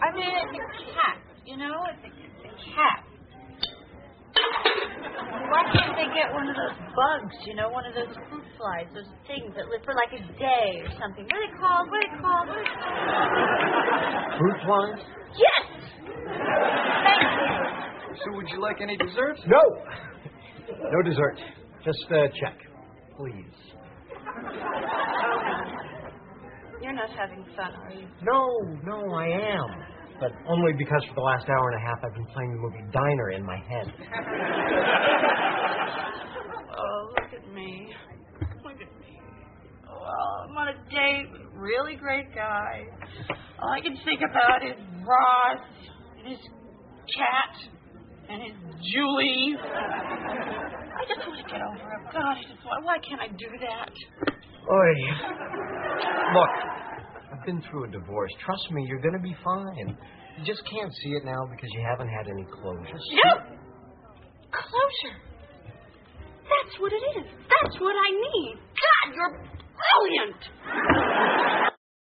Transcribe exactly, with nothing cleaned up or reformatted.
I mean, it's a cat, you know? It's a, it's a cat. Why can't they get one of those bugs, you know, one of those fruit flies, those things that live for like a day or something? What are they called? What are they called? What are they called? Fruit flies? Yes! Thank you. So would you like any desserts? No. No dessert. Just uh, check, please. You're not having fun, are you? No, no, I am. But only because for the last hour and a half I've been playing the movie Diner in my head. Oh, look at me. Look at me. Oh, I'm on a date with a really great guy. All I can think about is Ross and his cat and his Julie. I just want to get over it. God, I just want... Why can't I do that? Oy. Look. I've been through a divorce. Trust me, you're going to be fine. You just can't see it now because you haven't had any closure. No! Closure? That's what it is. That's what I need. God, you're brilliant.